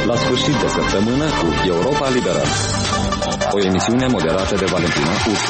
La sfârșit de săptămână cu Europa Liberă. O emisiune moderată de Valentina Ușu.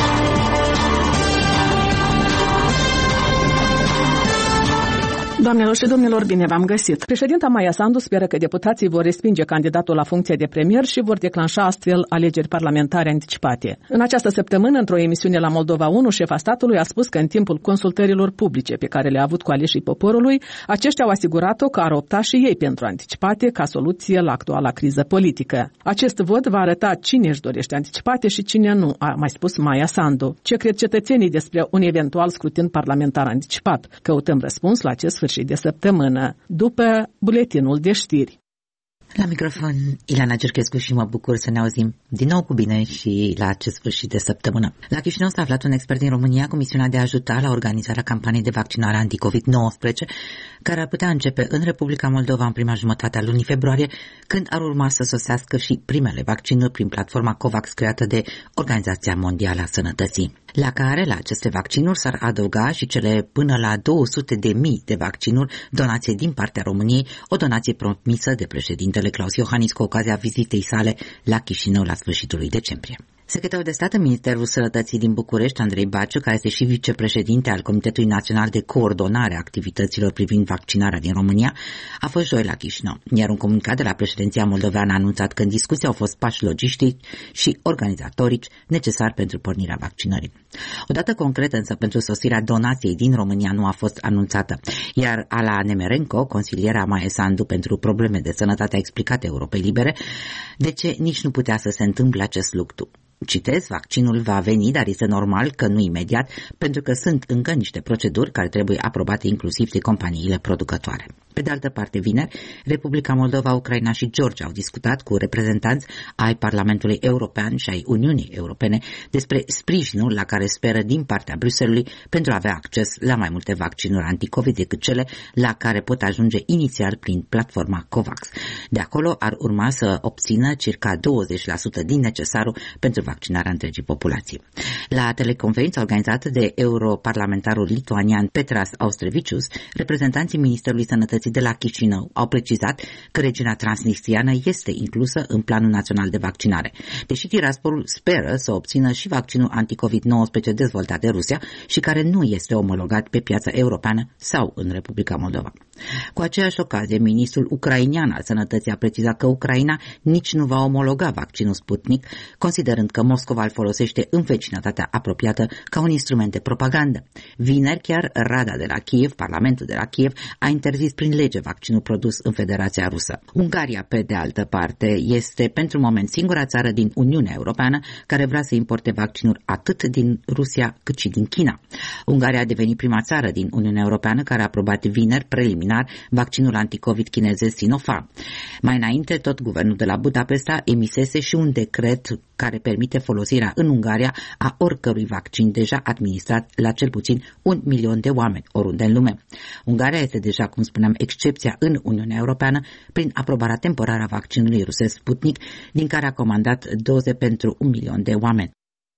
Doamnelor și domnilor, bine v-am găsit. Președinta Maia Sandu speră că deputații vor respinge candidatul la funcția de premier și vor declanșa astfel alegeri parlamentare anticipate. În această săptămână, într-o emisiune la Moldova 1, șefa statului a spus că în timpul consultărilor publice pe care le-a avut cu aleșii poporului, aceștia au asigurat-o că ar opta și ei pentru anticipate ca soluție la actuala criză politică. Acest vot va arăta cine își dorește anticipate și cine nu, a mai spus Maia Sandu. Ce cred cetățenii despre un eventual scrutin parlamentar anticipat? Căutăm răspuns la acest sfârșit de săptămână, după buletinul de știri. La microfon, Ileana Cerchescu și mă bucur să ne auzim din nou cu bine și la acest sfârșit de săptămână. La Chișinău s-a aflat un expert din România cu misiunea de a ajuta la organizarea campaniei de vaccinare anti-COVID-19, care ar putea începe în Republica Moldova în prima jumătate a lunii februarie, când ar urma să sosească și primele vaccinuri prin platforma COVAX creată de Organizația Mondială a Sănătății, la care, la aceste vaccinuri, s-ar adăuga și cele până la 200.000 de vaccinuri donație din partea României, o donație promisă de președintele Klaus Iohannis cu ocazia vizitei sale la Chișinău la sfârșitul lui decembrie. Secretarul de stat în Ministerul Sănătății din București, Andrei Baciu, care este și vicepreședinte al Comitetului Național de Coordonare a Activităților privind vaccinarea din România, a fost joi la Chișinău, iar un comunicat de la președinția moldoveană a anunțat că în discuție au fost pași logistici și organizatorici necesari pentru pornirea vaccinării. O dată concretă însă pentru sosirea donației din România nu a fost anunțată, iar Ala Nemerenko, consiliera Maia Sandu pentru probleme de sănătate, a explicat Europei Libere de ce nici nu putea să se întâmple acest lucru. Citez, vaccinul va veni, dar este normal că nu imediat, pentru că sunt încă niște proceduri care trebuie aprobate inclusiv de companiile producătoare. Pe de altă parte, vineri, Republica Moldova, Ucraina și Georgia au discutat cu reprezentanți ai Parlamentului European și ai Uniunii Europene despre sprijinul la care speră din partea Bruxellesului pentru a avea acces la mai multe vaccinuri anticovid decât cele la care pot ajunge inițial prin platforma COVAX. De acolo ar urma să obțină circa 20% din necesarul pentru vaccinarea întregii populații. La teleconferința organizată de europarlamentarul lituanian Petras Austrevicius, reprezentanții Ministerului Sănătății de la Chișinău au precizat că regiunea transnistriană este inclusă în Planul Național de Vaccinare, deși Tiraspolul speră să obțină și vaccinul anticovid-19 dezvoltat de Rusia și care nu este omologat pe piața europeană sau în Republica Moldova. Cu aceeași ocazie, ministrul ucrainean al Sănătății a precizat că Ucraina nici nu va omologa vaccinul Sputnik, considerând că Moscova îl folosește în vecinătatea apropiată ca un instrument de propagandă. Vineri, chiar Rada de la Kiev, Parlamentul de la Kiev, a interzis prin lege vaccinul produs în Federația Rusă. Ungaria, pe de altă parte, este pentru moment singura țară din Uniunea Europeană care vrea să importe vaccinuri atât din Rusia cât și din China. Ungaria a devenit prima țară din Uniunea Europeană care a aprobat vineri preliminar vaccinul anticovid chinezesc Sinopharm. Mai înainte, tot guvernul de la Budapesta emisese și un decret care permite folosirea în Ungaria a oricărui vaccin deja administrat la cel puțin 1 milion de oameni oriunde în lume. Ungaria este deja, cum spuneam, excepția în Uniunea Europeană prin aprobarea temporară a vaccinului rusesc Sputnik, din care a comandat doze pentru 1 milion de oameni.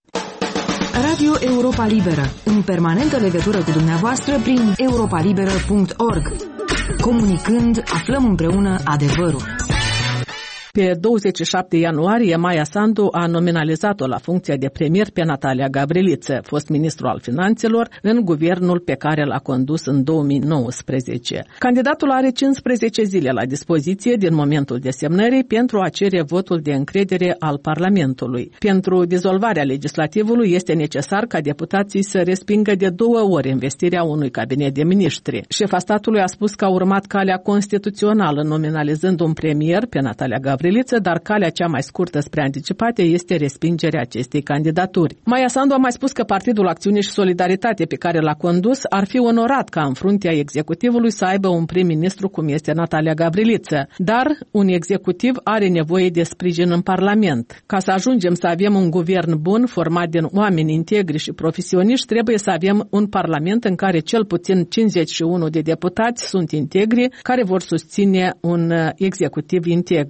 Radio Europa Liberă, în permanentă legătură cu dumneavoastră prin europalibera.org. Comunicând, aflăm împreună adevărul. Pe 27 ianuarie, Maia Sandu a nominalizat-o la funcția de premier pe Natalia Gavriliță, fost ministru al finanțelor, în guvernul pe care l-a condus în 2019. Candidatul are 15 zile la dispoziție din momentul desemnării pentru a cere votul de încredere al Parlamentului. Pentru dizolvarea legislativului este necesar ca deputații să respingă de 2 ori investirea unui cabinet de miniștri. Șefa statului a spus că a urmat calea constituțională nominalizând un premier pe Natalia Gavriliță, dar calea cea mai scurtă spre anticipate este respingerea acestei candidaturi. Maia Sandu a mai spus că Partidul Acțiune și Solidaritate pe care l-a condus ar fi onorat ca în fruntea executivului să aibă un prim-ministru cum este Natalia Gavriliță, dar un executiv are nevoie de sprijin în Parlament. Ca să ajungem să avem un guvern bun, format din oameni integri și profesioniști, trebuie să avem un Parlament în care cel puțin 51 de deputați sunt integri, care vor susține un executiv integru, a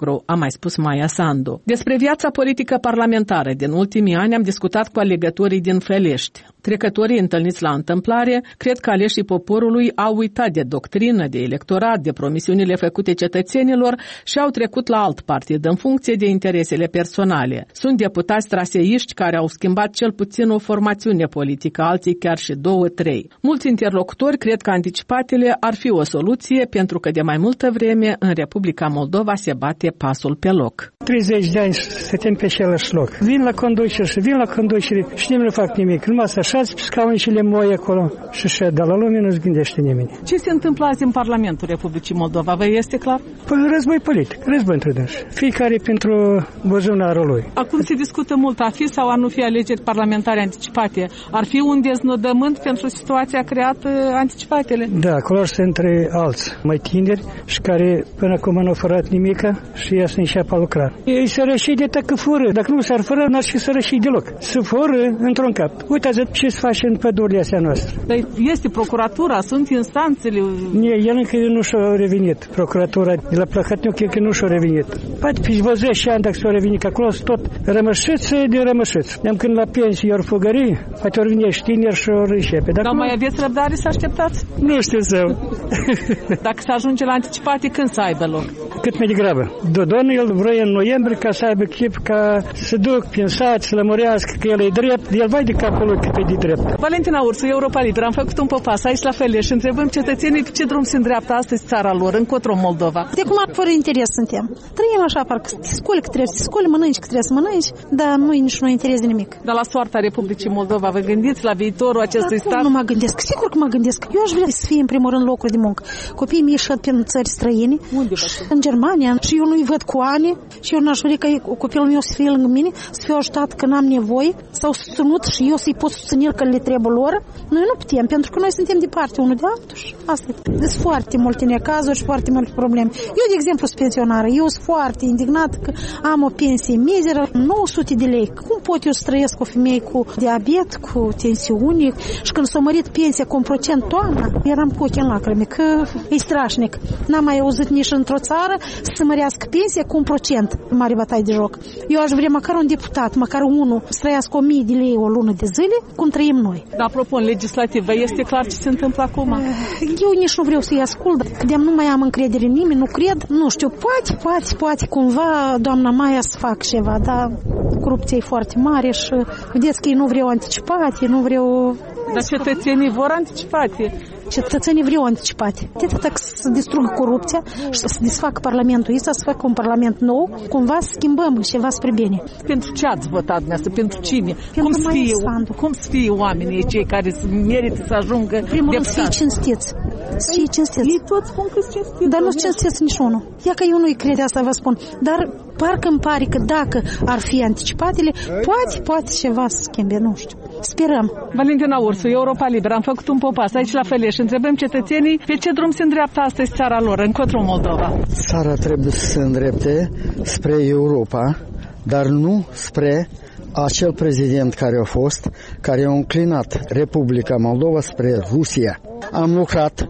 mai spus Maia Sandu. Despre viața politică parlamentară din ultimii ani am discutat cu alegătorii din Fălești. Trecătorii întâlniți la întâmplare cred că aleșii poporului au uitat de doctrină, de electorat, de promisiunile făcute cetățenilor și au trecut la alt partid în funcție de interesele personale. Sunt deputați traseiști care au schimbat cel puțin o formațiune politică, alții chiar și 2-3. Mulți interlocutori cred că anticipatele ar fi o soluție pentru că de mai multă vreme în Republica Moldova se bate pasul pe loc. 30 de ani stătem pe același loc. Vin la conducere și nimeni nu fac nimic. Numai să așați pe scaune și le moi acolo și șed, dar la lume nu-ți gândește nimeni. Ce se întâmplă azi în Parlamentul Republicii Moldova? Vă este clar? Păi război politic, război între dânsi. Fiecare pentru buzunarul lui. Acum se discută mult a fi sau a nu fi alegeri parlamentare anticipate. Ar fi un deznodământ pentru situația creată anticipatele? Da, acolo sunt între alți mai tineri și care până acum nu au fărat nimica și ea să înceapă a lucra. Ei sărășii de tăcă fură. Dacă nu s-ar fără, n-ar fi sărășii deloc. Să fură într-un cap. Uitați ce se face în pădurile astea noastre. Dar este procuratura, sunt instanțele. El încă nu și-a revenit. Procuratura de la Plăhătniu cred că nu și-a revenit. Poate pe 20 ani dacă s-a revenit, că acolo sunt tot rămășițe de rămășiți. De-am când la pensie ori fugării, poate ori vine și tineri și ori începe. Dar mai aveți răbdare să așteptați? Nu știu să. Dacă se ajunge la anticipate, când să aibă loc? Cât mai degrabă. Dodon el vrea în noiembrie ca să aibă chip ca să duc prin sat, să lămurească că el e drept. El vai de capul lui cât e de drept. Valentina Ursu, Europa Liberă, am făcut un popas aici la Fălești și întrebăm cetățenii pe ce drum se îndreaptă astăzi țara lor, încotro Moldova. De cum fără interes suntem. Trăim așa, parcă scoli că trebuie să scoli, mănânci că trebuie să mănânci, dar nu nici nu interes de nimic. Dar la soarta Republicii Moldova, vă gândiți la viitorul acestui stat? Nu mă gândesc, sigur că mă gândesc. Eu aș vrea să fie în primul rând locuri de muncă. Copiii mei șed prin țări străine, în Germania, și eu nu-i văd cu ani și eu n-aș vrea ca copilul meu să fie lângă mine, să fiu ajutat când am nevoie, sau susținut și eu să-i pot susține că le trebuie lor. Noi nu putem, pentru că noi suntem departe unul de altul și asta e. Sunt foarte multe necazuri și foarte multe probleme. Eu, de exemplu, sunt pensionară. Eu sunt foarte indignat că am o pensie mizeră, 900 de lei. Cum pot eu să trăiesc cu o femeie cu diabet, cu tensiune? Și când s-a mărit pensia cu 1% toamna, eram cu ochii în lacrimi, că e strașnic. N-am mai auzit nici într-o țară să mărească pensia cu 1%. Mare bătaie de joc. Eu aș vrea măcar un deputat, măcar unul, să trăiască 1000 de lei o lună de zile, cum trăim noi. Dar, apropo, în legislativă, este clar ce se întâmplă acum? Eu nici nu vreau să-i ascult. De nu mai am încredere în nimeni, nu cred. Nu știu, poate cumva doamna Maia să fac ceva, dar corupția e foarte mare și vedeți că ei nu vreau anticipate, nu vreau... Dar cetățenii vor anticipate. Cetățenii vreau anticipate. Atât să distrugă corupția și să desfacă Parlamentul ăsta, să facă un Parlament nou, cumva să schimbăm ceva spre bine. Pentru ce ați votat dumneavoastră? Pentru cine? Pentru cum să fie oamenii cei care merită să ajungă deputați? Să fie cinstiți. Să fie cinstiți. Ei toți spun că sunt cinstiți. Dar nu sunt cinstiți niciunul. Ia că eu nu-i cred, asta vă spun. Dar parcă îmi pare că dacă ar fi anticipatele, poate ceva să schimbe, nu știu. Sperăm. Valentina Ursu, Europa Liberă, am făcut un popas aici la Fălești și întrebăm cetățenii pe ce drum se îndreaptă astăzi țara lor, încotro Moldova. Țara trebuie să se îndrepte spre Europa, dar nu spre acel prezident care a fost, care a înclinat Republica Moldova spre Rusia. Am lucrat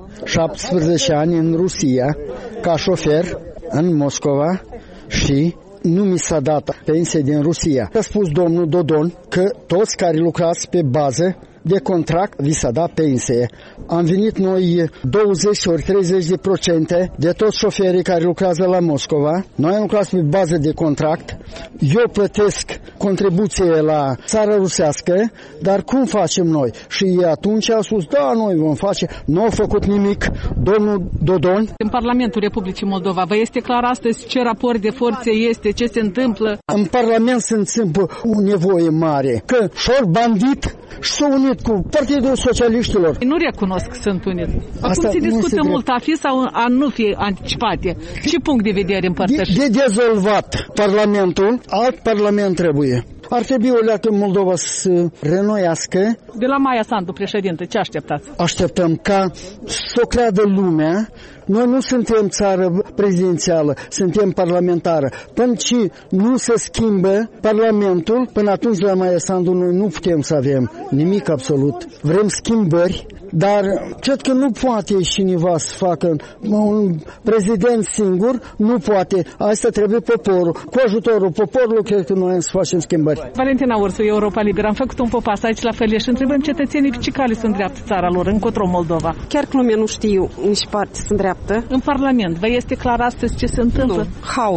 17 ani în Rusia ca șofer în Moscova și nu mi s-a dat pensie din Rusia. A spus domnul Dodon că toți care lucrați pe bază de contract vi s-a dat pensie. Am venit noi 20 ori 30% de toți șoferii care lucrează la Moscova. Noi am lucrat pe bază de contract. Eu plătesc contribuție la țara rusească, dar cum facem noi? Și atunci a spus, da, noi vom face. Nu au făcut nimic domnul Dodon. În Parlamentul Republicii Moldova, vă este clar astăzi ce raport de forțe este, ce se întâmplă? În Parlament se întâmplă o nevoie mare, că șor bandit și s-au unit cu Partidul Socialiștilor. Nu recunosc că sunt uniți. Acum se discută mult a fi sau a nu fi anticipate. Ce punct de vedere împărtășiți? De dezolvat Parlamentul, alt Parlament trebuie. Ar trebui o leacă în Moldova să renoiască. De la Maia Sandu, președinte, ce așteptați? Așteptăm ca să o creadă lumea. Noi nu suntem țară prezidențială, suntem parlamentară. Până ce nu se schimbă Parlamentul, până atunci la Maia Sandu noi nu putem să avem nimic absolut. Vrem schimbări Dar cred că nu poate cineva să facă un prezident singur, nu poate. Asta trebuie poporul. Cu ajutorul poporului cred că noi să facem schimbări. Valentina Ursu, Europa Liberă. Am făcut un popas aici la Fălieș și întrebăm cetățenii pe ce cale se îndreaptă țara lor, încotro Moldova. Chiar că lumea nu știe în ce parte se îndreaptă. În Parlament, vă este clar astăzi ce se întâmplă? Nu.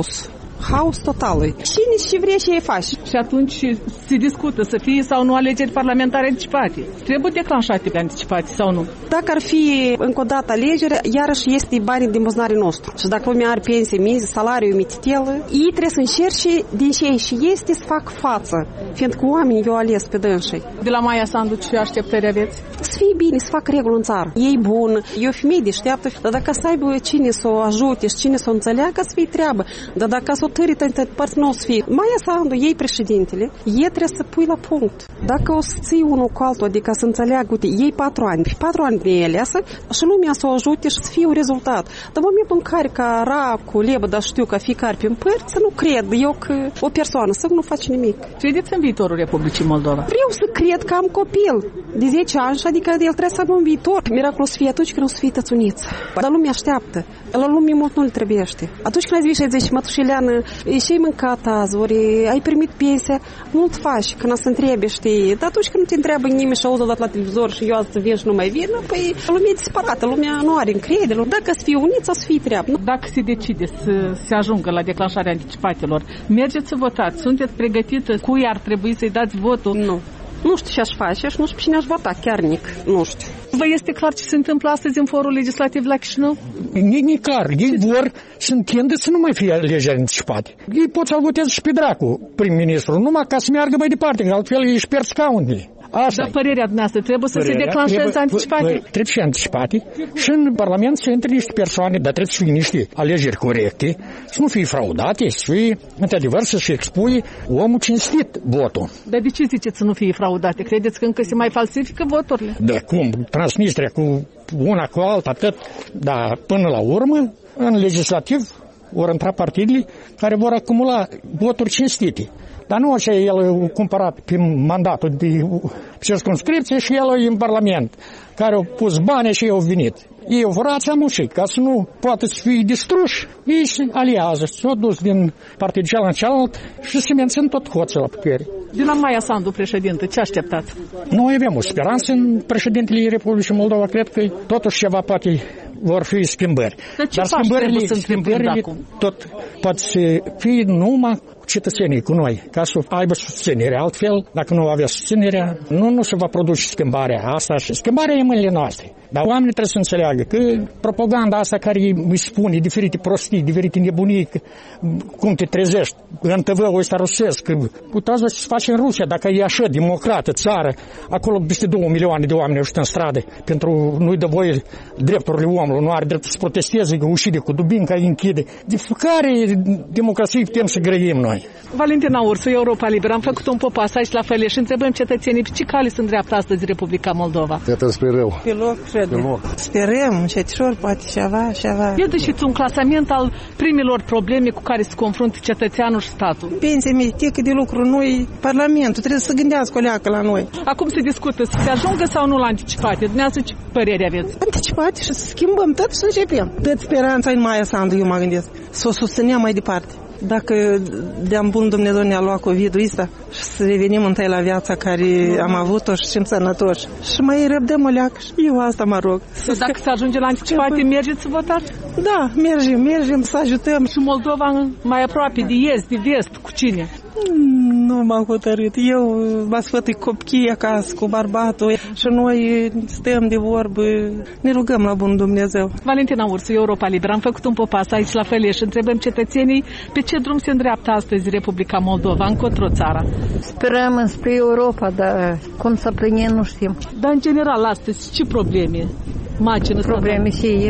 Haos total. Cine și vrea și ei faci. Și atunci se discută să fie sau nu alegeri parlamentare anticipate. Trebuie declanșate pe anticipate sau nu? Dacă ar fi încă o dată alegere, iarăși este banii din buzunarul nostru. Și dacă lumea are pensie mize, salariu mititel, ei trebuie să încerce din ce și este să fac față. Fiindcă oamenii eu ales pe dânsii. De la Maia Sandu ce așteptări aveți? Să fie bine, să facă regulă în țară. E bun, e o femeie deșteaptă, dar dacă să aibă cine să o ajute și cine să o înțeleagă, să fie treabă. Dar dacă să o tări toate părți, nu o să fie. Maia Sandu, ei președintele, ei trebuie să pui la punct. Dacă o să ții unul cu altul, adică să înțeleagă, uite, ei 4 ani, pe 4 ani de ele, și lumea să o ajute și să fie un rezultat. Dar în momentul în care ca Racu, Lebă, dar știu că fiecare pe împărți, nu cred eu că o persoană să nu face nimic. Credeți în viitorul Republicii Moldova? Vreau să cred că am copil de 10 ani și adică el trebuie să aibă un viitor. Miracolul să fie atunci când o să fie tățuniță. Dar lumea așteaptă. La lume mult nu le trebuiește. Atunci când ai zis și zici, mătușileană, și-ai mâncat azi, ori ai primit pensia, mult faci când să întrebe, știi. Dar atunci când nu te întreabă nimeni și auzi odată la televizor și eu azi să vin și nu mai vin, păi lumea e disparată, lumea nu are încredere. Dacă să fie uniți, o să fie treabă. Dacă se decide să se ajungă la declanșarea anticipatelor, mergeți să votați, sunteți pregătită? Cui ar trebui să-i dați votul? Nu. Nu știu ce aș face și nu știu cine aș vota, chiar nic, nu știu. Vă este clar ce se întâmplă astăzi în forul legislativ la Chișinău? E clar, ei vor să întindă să nu mai fie alegeri anticipate. Ei pot să-l voteze și pe dracu, prim-ministru, numai ca să meargă mai departe, că altfel ei își pierd scaunele. Dar părerea dumneavoastră trebuie să se declanșeze anticipate? Trebuie și anticipate și în Parlament să intre niște persoane, dar trebuie să fie niște alegeri corecte, să nu fie fraudate, să fie, într-adevăr, să-și expui omul cinstit votul. Dar de ce ziceți să nu fie fraudate? Credeți că încă se mai falsifică voturile? Da, cum? Transnistria cu una cu alta, atât, dar până la urmă, în legislativ, vor intra partidele care vor acumula voturi cinstite. Dar nu așa el a cumpărat pe mandatul de circumscripție și el e în Parlament, care au pus bani și au venit. Ei au furat amușii, ca să nu poată să fie distruși, ei se aliază, s-au dus din partidul celălalt și se mențin tot hoții la putere. De la Maia Sandu, președinte, ce așteptați? Noi avem o speranță în președintele Republicii Moldova, cred că totuși ceva poate vor fi schimbări. Dar schimbările tot poate să fie numai cetățenii cu noi, ca să aibă susținere. Altfel, dacă nu avea susținerea, nu se va produce schimbarea asta și schimbarea e în mâinile noastre. Dar oamenii trebuie să înțeleagă că propaganda asta care îi spune diferite prostii, diferite nebunii, cum te trezești în TV-ul ăsta rusesc, că uitați ce se face în Rusia, dacă e așa democrată țară, acolo peste 2 milioane de oameni au ieșit în stradă pentru nu-i dă voie drepturile omului, nu are dreptul să protesteze, că ușide cu dubinca îi închide. De care democrație putem să grăim noi? Valentina Ursu, Europa Liberă. Am făcut un popas aici la Fălieș și întrebăm cetățenii pe ce cale se îndreaptă astăzi Republica Moldova. Iată spre rău. Pe loc, sperăm, încetișor, poate ceva. Iată și un clasament al primilor probleme cu care se confruntă cetățeanul și statul. Pensie mitică de lucru, noi, Parlamentul, trebuie să gândească o leacă la noi. Acum se discută să se ajungă sau nu la anticipate. Dumneavoastră ce părere aveți? Anticipate și să schimbăm tot și să începem. Tot speranța în Maia Sandu, eu mă gândesc. Să o susținem mai departe. Dacă de-am bun Dumnezeu ne-a luat COVID-ul ăsta și să revenim întâi la viața care am avut-o și suntem sănătoși. Și mai răbdăm o leacă. Eu asta mă rog. Dacă se ajunge la anticipate, mergeți să votați? Da, mergem să ajutăm. Și Moldova mai aproape de est, de vest, cu cine? Nu m-am hotărât. Eu mă sfătui copiii acasă cu bărbatul și noi stăm de vorbă, ne rugăm la bun Dumnezeu. Valentina Ursu, Europa Liberă. Am făcut un popas aici la Fălieș și întrebăm cetățenii pe ce drum se îndreaptă astăzi Republica Moldova, încotro țara. Sperăm spre Europa, dar cum să plănim nu știm. Dar în general astăzi ce probleme Macină probleme și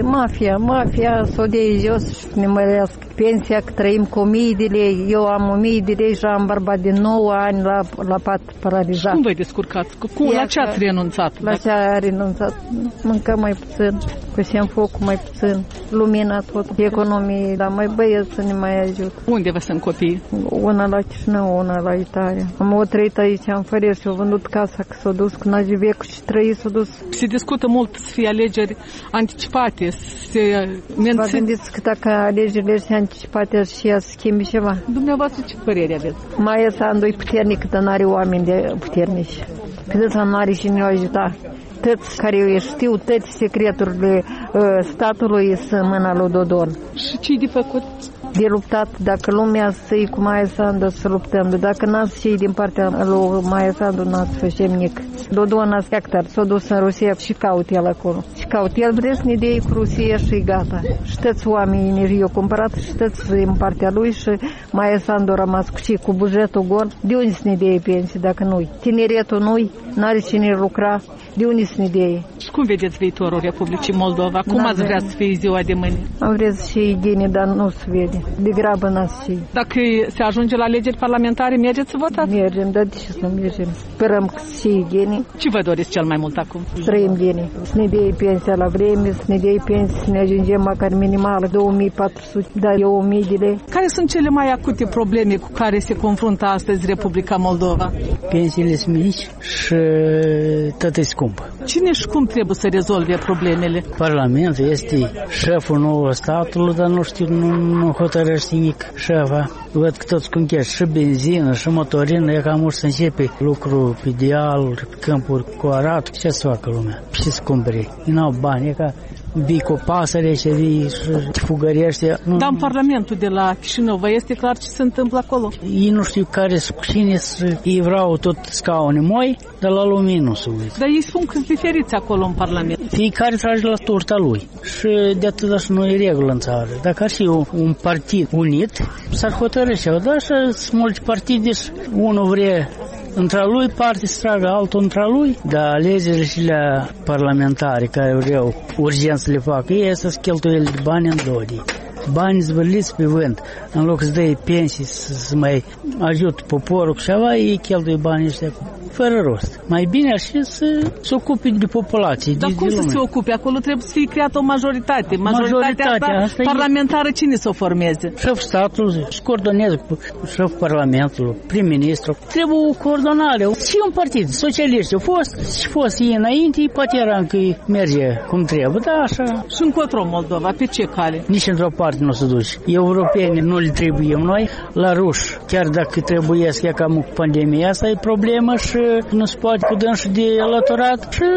mafia s-o de jos și ne mărească pensia, că trăim cu 1000 de lei. Eu am 1000 de lei și am bărbat de 9 ani la pat paralizat. Cum vă descurcați? La ce ați renunțat? La ce a renunțat? Mâncăm mai puțin, cosem focul mai puțin, lumina tot, economie, dar mai băieți să ne mai ajut. Unde vă sunt copii? Una la Chișinău, una la Italia. Am trăit aici, am fărit și au vândut casa, că s-a dus cu Najivecul și trăit, s-a dus. Se discută mult să fie alegeri anticipate, se mențin. Vă gândiți că dacă alegerile sunt anticipate și ea schimbi ceva? Dumneavoastră ce părere aveți? Maia Sandu e puternic, dar n-are oameni de puternici. Cât să nu are cine o ajuta. Toți care știu toate secreturile statului sunt în mâna lui Dodon. Și ce-i de făcut? De luptat, dacă lumea să-i cu Maia Sandu să luptăm, dacă n-ați și din partea lui Maia Sandu n-ați făcem nic. Dodon a hectar, s-a dus în Rusia și caut el acolo. Și caut el, vreți să ne dea cu Rusia și gata. Și toți oamenii i-au cumpărat și toți în partea lui și Maia Sandu a rămas cu bugetul gol. De unde să ne dea pensii dacă nu-i? Tineretul nu-i, n-are cine lucra. De unde să ne dea? Și cum vedeți viitorul Republicii Moldova? Cum ați vrea să fie ziua de mâine? Am vrea să fie bine, dar nu se vede. De grabă n-ați și. Dacă se ajunge la alegeri parlamentare, mergeți să votați? Mergem, dar de ce să nu mergem? Sperăm că să fie bine. Ce vă doriți cel mai mult acum? Trăim bine. Să ne dea pensia la vreme, să ne dea pensia, să ne ajungem măcar minimală, 2400, dar eu 1000 de lei. Care sunt cele mai acute probleme cu care se confruntă astăzi Republica Moldova? Pensiile sunt mici și tot e scump. Cine și cum trebuie să rezolve problemele? Parlamentul este șeful nou statului, dar nu știu, nu hotărăște nimic șefa. Văd că toți cunchești și benzină și motorină, e cam să începe lucru pe dealuri, pe câmpuri cu arat. Ce să facă lumea? Ce să cumpere? Ei n-au bani, e ca vii cu o pasăre și vii și te fugărește. Dar în Parlamentul de la Chișinău vă este clar ce se întâmplă acolo? Ei nu știu care sunt cine, ei vreau tot scaune moi, dar la lume nu se uită. Dar ei spun că sunt diferiți acolo în Parlament. Fiecare trage la turta lui și de atât așa nu e regulă în țară. Dacă ar fi un partid unit, s-ar hotărâ și da, și sunt multe partide și unul vrea între lui parte să tragă altul între lui, dar alegerile și la parlamentare care vreau urgent să le facă, ei să-ți cheltuie de bani în dodi. Bani zvârliți pe vânt. În loc să dai pensii să mai ajut poporul cu ceva, ei cheltuie banii ăștia fără rost. Mai bine ar fi să se ocupe de populație. Dar cum să se ocupe? Acolo trebuie să fie creată o majoritate. Majoritatea asta parlamentară cine să o formeze? Șeful statului se coordonează cu șeful parlamentului, prim-ministru. Trebuie o coordonare. Și un partid, socialiști au fost ei înainte, poate era încă merge cum trebuie, da, așa. Și încotro Moldova, pe ce cale? Nici într-o parte nu se duce. Europenii nu le trebuie noi, la ruși, chiar dacă trebuie să ia cam cu pandemia asta, e problemă și nu se poate cu dânsul de alăturat și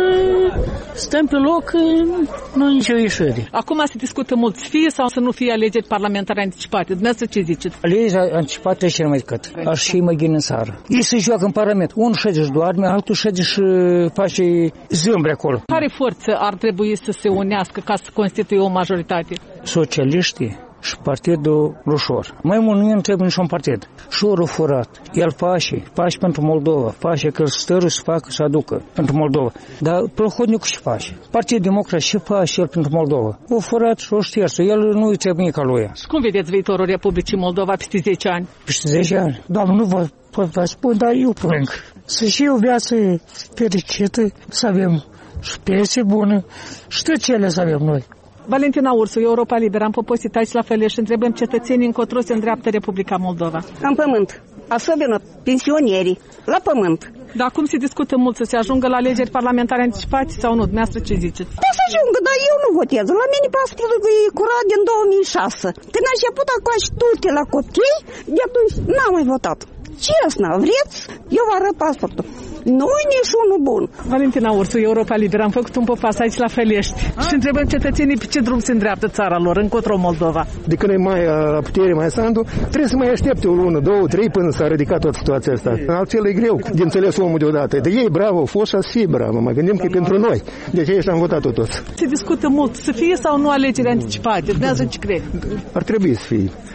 stăm pe loc, nu nicio ieșire. Acum se discută mult să fie sau să nu fie alegeri parlamentare anticipate. Dumneavoastră ce ziceți? Alegeri anticipate și mai decât. Aș și mai gândi în țară. Ei se joacă în Parlament. Unul șede și doarme, altul șede și face zâmbri acolo. Care forță ar trebui să se unească ca să constituie o majoritate? Socialiștii și partidul rușor. Mai mult nu trebuie niciun partid. Șorul furat. El face pentru Moldova. Face că stărul să facă și aducă pentru Moldova. Dar Prohodnicu și face. Partidul Democrat și face el pentru Moldova. O furat și o ștersă. El nu-i trebuie nici ca lui. Și cum vedeți viitorul Republicii Moldova peste 10 ani? Peste 10 ani? Doamne, nu vă pot spune, dar eu plâng. Să și o viață fericită, să avem și pensie bună și tot cele să avem noi. Valentina Ursu, Europa Liberă, am poposit aici la Feleș și întrebăm cetățenii încotro se îndreaptă Republica Moldova. În pământ, особенно pensionierii, la pământ. Dar acum se discută mult să se ajungă la alegeri parlamentare anticipate sau nu? Dumneavoastră ce ziceți? Da să ajungă, dar eu nu votez. La mine pasportul e curat din 2006. Când a început acum și tute la copii, de atunci n-am mai votat. Честно, vreți? Eu vă arăt pasportul. Nu-i nici unul bun. Valentina Ursu, Europa Liberă, am făcut un popas aici la Felești și întrebăm cetățenii pe ce drum se îndreaptă țara lor, încotro Moldova. De când e mai la putere mai Sandu, trebuie să mai aștepte o lună, 2, 3 până s-a ridicat toată situația asta. Altfel e greu de înțeles omul deodată. De ei bravo, au fost și să fie bravo. Mă gândim că e pentru noi. Deci aici am votat-o toți. Se discută mult să fie sau nu alegeri anticipate. Dumneavoastră ce crede? Ar trebui să fie.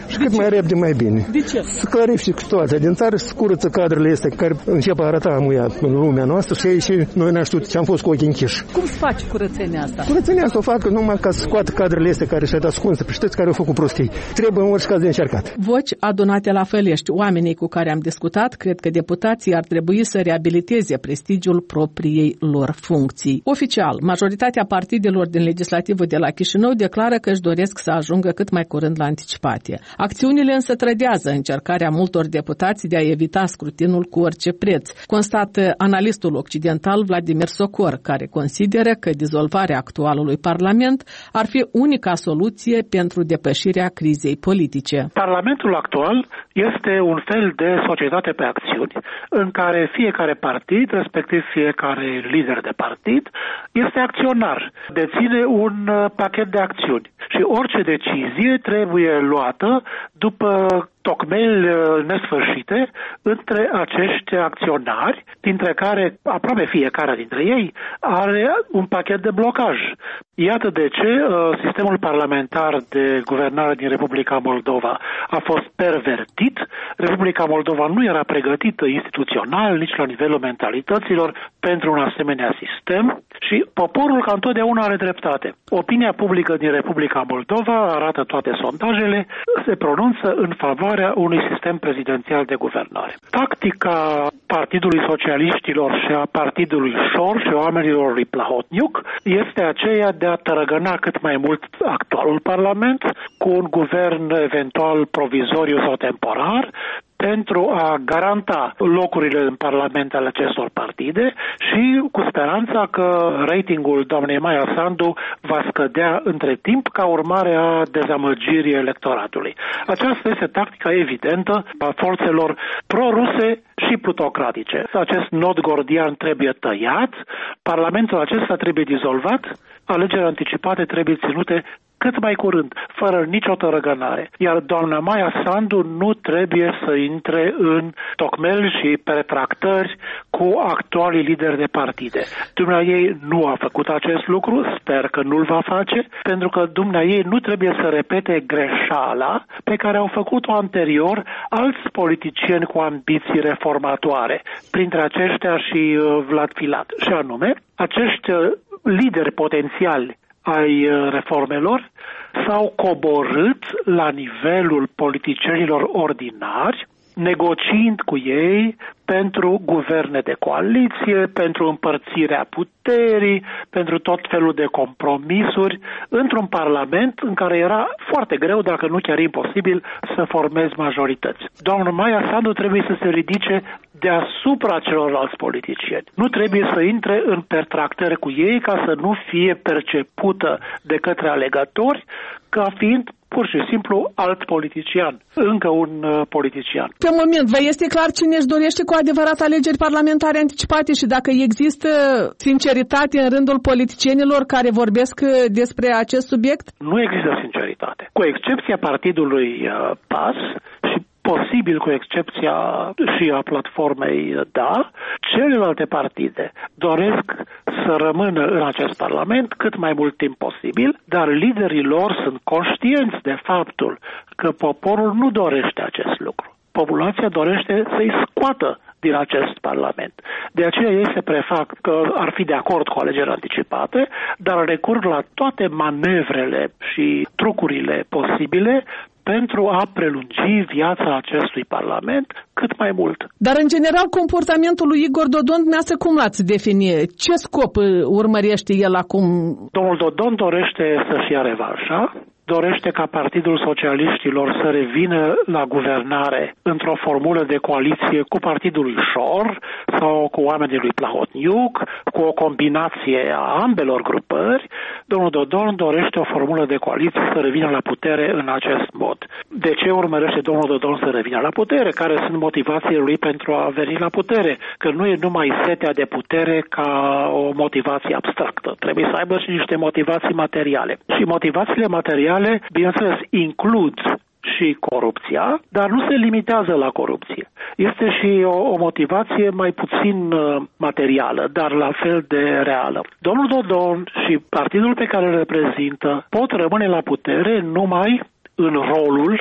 Și cât mai repede, mai bine. De ce? Să clarifice situația din țară, să curăță cadrele astea care încep a arăta muia în lumea noastră și aici noi n-am știut ce am fost cu ochii închiși. Cum se face curățenia asta? Curățenia asta o fac numai ca să scoată cadrele astea care și-au ascuns pe știți care au făcut prostii. Trebuie în orice caz de încercat. Voci adunate la Fălești. Oamenii cu care am discutat cred că deputații ar trebui să reabiliteze prestigiul propriei lor funcții. Oficial, majoritatea partidelor din legislativul de la Chișinău declară că își doresc să ajungă cât mai curând la anticipate. Acțiunile însă trădează încercarea multor deputați de a evita scrutinul cu orice preț, constată analistul occidental Vladimir Socor, care consideră că dizolvarea actualului Parlament ar fi unica soluție pentru depășirea crizei politice. Parlamentul actual este un fel de societate pe acțiuni, în care fiecare partid, respectiv fiecare lider de partid, este acționar, deține un pachet de acțiuni și orice decizie trebuie luată după tocmeli nesfârșite între acești acționari, dintre care aproape fiecare dintre ei are un pachet de blocaj. Iată de ce sistemul parlamentar de guvernare din Republica Moldova a fost pervertit. Republica Moldova nu era pregătită instituțional, nici la nivelul mentalităților pentru un asemenea sistem și poporul ca întotdeauna are dreptate. Opinia publică din Republica Moldova, arată toate sondajele, se pronunță în favoarea unui sistem prezidențial de guvernare. Tactica Partidului Socialiștilor și a Partidului Șor și oamenilor lui Plahotniuc este aceea de a tărăgăna cât mai mult actualul Parlament cu un guvern eventual provizoriu sau temporar, pentru a garanta locurile în Parlament ale acestor partide și cu speranța că ratingul doamnei Maia Sandu va scădea între timp ca urmare a dezamăgirii electoratului. Aceasta este tactica evidentă a forțelor pro-ruse și plutocratice. Acest nod gordian trebuie tăiat, Parlamentul acesta trebuie dizolvat, alegerile anticipate trebuie ținute cât mai curând, fără nicio tărăgănare. Iar doamna Maia Sandu nu trebuie să intre în tocmeli și retractări cu actualii lideri de partide. Dumneaei nu a făcut acest lucru, sper că nu-l va face, pentru că dumneaei nu trebuie să repete greșeala pe care au făcut-o anterior alți politicieni cu ambiții reformatoare, printre aceștia și Vlad Filat. Și anume, acești lideri potențiali ai reformelor s-au coborât la nivelul politicienilor ordinari, negociind cu ei pentru guverne de coaliție, pentru împărțirea puterii, pentru tot felul de compromisuri, într-un parlament în care era foarte greu, dacă nu chiar imposibil, să formezi majorități. Doamna Maia Sandu trebuie să se ridice deasupra celorlalți politicieni. Nu trebuie să intre în pertractări cu ei ca să nu fie percepută de către alegători ca fiind pur și simplu alt politician, încă un politician. Pe moment, vă este clar cine își dorește cu adevărat alegeri parlamentare anticipate și dacă există sinceritate în rândul politicienilor care vorbesc despre acest subiect? Nu există sinceritate. Cu excepția partidului PAS și posibil cu excepția și a platformei DA, celelalte partide doresc să rămână în acest parlament cât mai mult timp posibil, dar liderii lor sunt conștienți de faptul că poporul nu dorește acest lucru. Populația dorește să-i scoată din acest parlament. De aceea ei se prefac că ar fi de acord cu alegeri anticipate, dar recurg la toate manevrele și trucurile posibile pentru a prelungi viața acestui parlament cât mai mult. Dar, în general, comportamentul lui Igor Dodon, dumneavoastră cum l-ați defini? Ce scop urmărește el acum? Domnul Dodon dorește să-și ia revanșa, dorește ca Partidul Socialiștilor să revină la guvernare într-o formulă de coaliție cu Partidul Șor sau cu oamenii lui Plahotniuc, cu o combinație a ambelor grupări. Domnul Dodon dorește o formulă de coaliție să revină la putere în acest mod. De ce urmărește domnul Dodon să revină la putere? Care sunt motivațiile lui pentru a veni la putere? Că nu e numai setea de putere ca o motivație abstractă. Trebuie să aibă și niște motivații materiale. Și motivațiile materiale, bineînțeles, includ și corupția, dar nu se limitează la corupție. Este și o motivație mai puțin materială, dar la fel de reală. Domnul Dodon și partidul pe care îl reprezintă pot rămâne la putere numai în rolul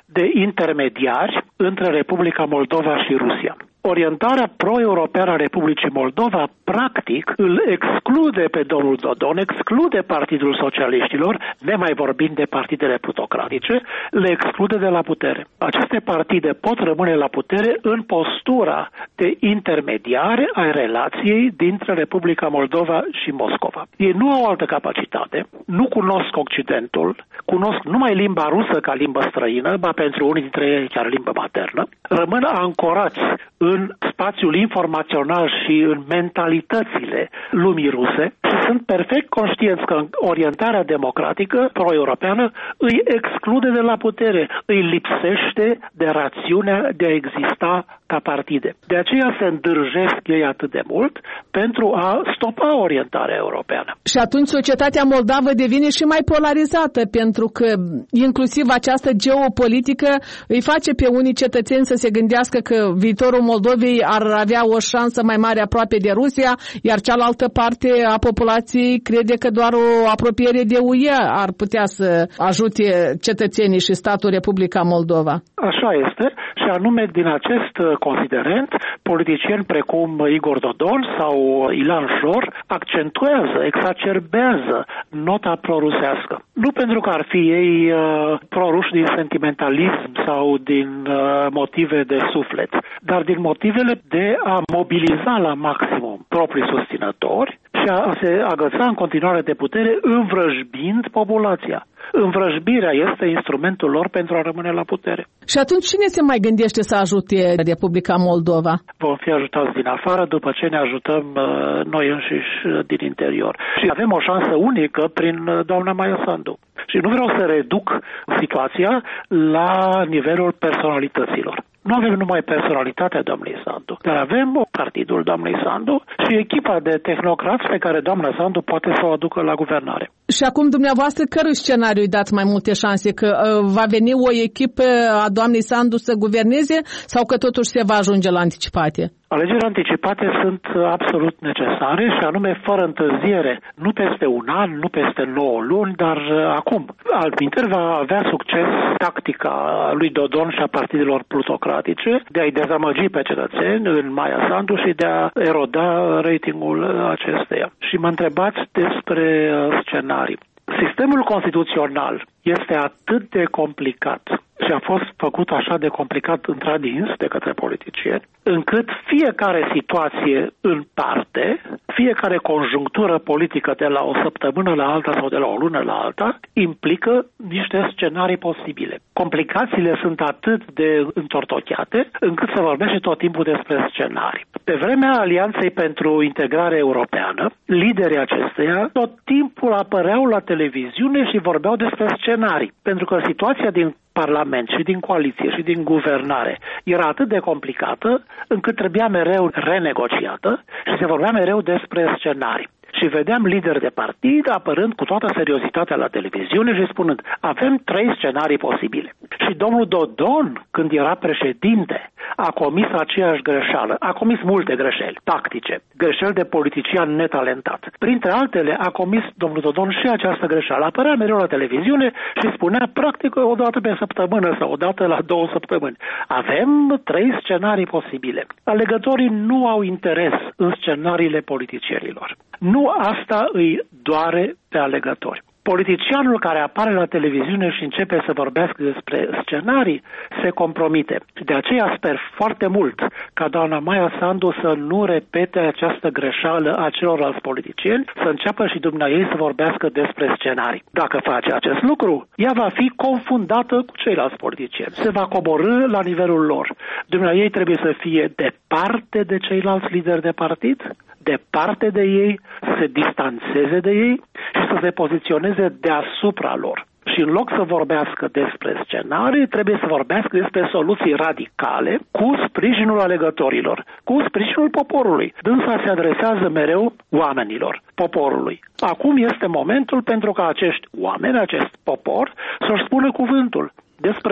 de intermediari între Republica Moldova și Rusia. Orientarea pro-europeană a Republicii Moldova, practic, îl exclude pe domnul Dodon, exclude Partidul Socialiștilor, nemai vorbind de partidele plutocratice, le exclude de la putere. Aceste partide pot rămâne la putere în postura de intermediare a relației dintre Republica Moldova și Moscova. Ei nu au altă capacitate, nu cunosc Occidentul, cunosc numai limba rusă ca limbă străină, ba pentru unii dintre ei chiar limbă maternă, rămân ancorați în spațiul informațional și în mentalitățile lumii ruse și sunt perfect conștienți că orientarea democratică pro-europeană îi exclude de la putere, îi lipsește de rațiunea de a exista ca partide. De aceea se îndârjesc ei atât de mult pentru a stopa orientarea europeană. Și atunci societatea moldavă devine și mai polarizată, pentru că inclusiv această geopolitică îi face pe unii cetățeni să se gândească că viitorul Moldovei ar avea o șansă mai mare aproape de Rusia, iar cealaltă parte a populației crede că doar o apropiere de UE ar putea să ajute cetățenii și statul Republica Moldova. Așa este, și anume din acest considerent, politicieni precum Igor Dodon sau Ilan Șor accentuează, exacerbează nota prorusească. Nu pentru că ar fi ei proruși din sentimentalism sau din motive de suflet, dar din motivele de a mobiliza la maximum proprii susținători și a se agăța în continuare de putere, învrăjbind populația. Învrăjbirea este instrumentul lor pentru a rămâne la putere. Și atunci cine se mai gândește să ajute Republica Moldova? Vom fi ajutați din afară după ce ne ajutăm noi înșiși din interior. Și avem o șansă unică prin doamna Maia Sandu. Și nu vreau să reduc situația la nivelul personalităților. Nu avem numai personalitatea doamnei Sandu, dar avem partidul doamnei Sandu și echipa de tehnocrați pe care doamna Sandu poate să o aducă la guvernare. Și acum dumneavoastră cărui scenariu îi dați mai multe șanse? Că va veni o echipă a doamnei Sandu să guverneze sau că totuși se va ajunge la anticipate? Alegerile anticipate sunt absolut necesare și anume fără întârziere, nu peste un an, nu peste 9 luni, dar acum. Altminteri va avea succes tactica lui Dodon și a partidelor plutocratice de a-i dezamăgi pe cetățeni în Maia Sandu și de a eroda ratingul acesteia. Și mă întrebați despre scenarii. Sistemul constituțional este atât de complicat și a fost făcut așa de complicat într-adins de către politicieni, încât fiecare situație în parte, fiecare conjunctură politică de la o săptămână la alta sau de la o lună la alta, implică niște scenarii posibile. Complicațiile sunt atât de întortocheate, încât se vorbește tot timpul despre scenarii. Pe vremea Alianței pentru Integrare Europeană, liderii acesteia tot timpul apăreau la televiziune și vorbeau despre scenarii, pentru că situația din Parlament și din coaliție și din guvernare era atât de complicată încât trebuia mereu renegociată și se vorbea mereu despre scenarii. Și vedeam lideri de partid apărând cu toată seriozitatea la televiziune și spunând, avem 3 scenarii posibile. Și domnul Dodon, când era președinte, a comis aceeași greșeală. A comis multe greșeli tactice, greșeli de politician netalentat. Printre altele, a comis domnul Dodon și această greșeală. Apărea mereu la televiziune și spunea practic o dată pe săptămână sau o dată la 2 săptămâni. Avem 3 scenarii posibile. Alegătorii nu au interes în scenariile politicienilor. Nu asta îi doare pe alegători. Politicianul care apare la televiziune și începe să vorbească despre scenarii se compromite. De aceea sper foarte mult ca doamna Maia Sandu să nu repete această greșeală a celorlalți politicieni, să înceapă și dumneavoastră să vorbească despre scenarii. Dacă face acest lucru, ea va fi confundată cu ceilalți politicieni. Se va coborî la nivelul lor. Dumneavoastră trebuie să fie departe de ceilalți lideri de partid, departe de ei, să se distanțeze de ei și să se poziționeze deasupra lor. Și în loc să vorbească despre scenarii, trebuie să vorbească despre soluții radicale cu sprijinul alegătorilor, cu sprijinul poporului. Dânsa se adresează mereu oamenilor, poporului. Acum este momentul pentru ca acești oameni, acest popor, să-și spună cuvântul despre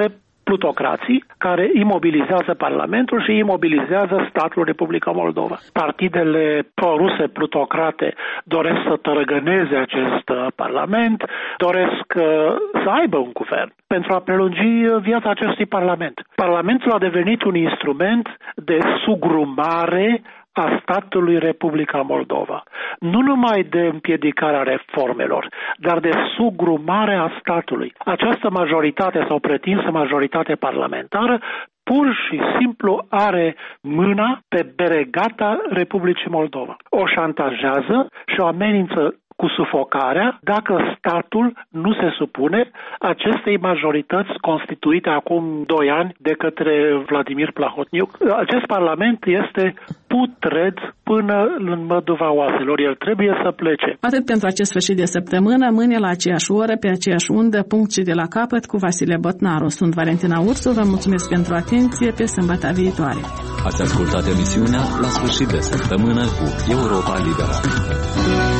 plutocrații care imobilizează Parlamentul și imobilizează statul Republica Moldova. Partidele pro-ruse plutocrate doresc să tărăgăneze acest Parlament, doresc să aibă un guvern pentru a prelungi viața acestui Parlament. Parlamentul a devenit un instrument de sugrumare a statului Republica Moldova. Nu numai de împiedicarea reformelor, dar de sugrumare a statului. Această majoritate sau pretinsă majoritate parlamentară pur și simplu are mâna pe beregata Republicii Moldova. O șantajează și o amenință cu sufocarea dacă statul nu se supune acestei majorități constituite acum 2 ani de către Vladimir Plahotniuc. Acest parlament este putred până în măduva oaselor. El trebuie să plece. Atât pentru acest sfârșit de săptămână, mâine la aceeași oră, pe aceeași undă, punct și de la capăt cu Vasile Botnaru. Sunt Valentina Ursu, vă mulțumesc pentru atenție, pe sâmbătă viitoare. Ați ascultat emisiunea La sfârșit de săptămână cu Europa Liberă.